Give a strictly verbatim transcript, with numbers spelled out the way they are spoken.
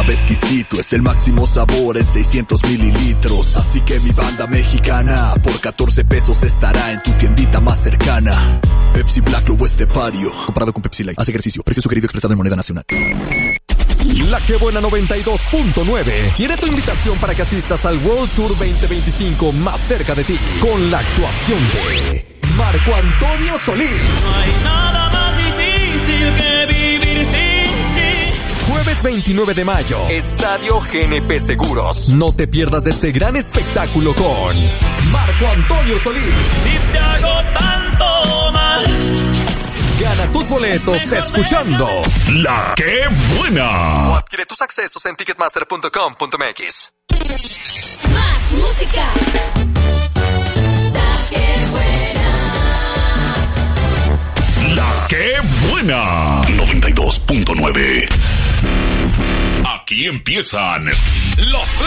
sabe exquisito, es el máximo sabor en seiscientos mililitros. Así que mi banda mexicana, por catorce pesos estará en tu tiendita más cercana. Pepsi Black Lobo Estepario, comparado con Pepsi Light. Haz ejercicio, precio sugerido expresado en moneda nacional. La Que Buena noventa y dos punto nueve tiene tu invitación para que asistas al World Tour veinte veinticinco más cerca de ti, con la actuación de Marco Antonio Solís. No hay nada más difícil que vivir sin ti. Jueves veintinueve de mayo, Estadio G N P Seguros. No te pierdas de este gran espectáculo con Marco Antonio Solís. Si te hago tanto mal, gana tus boletos escuchando La Que Buena. o adquiere tus accesos en ticketmaster punto com punto m x. Más música. La Que Buena. La Que Buena. noventa y dos punto nueve. Aquí empiezan los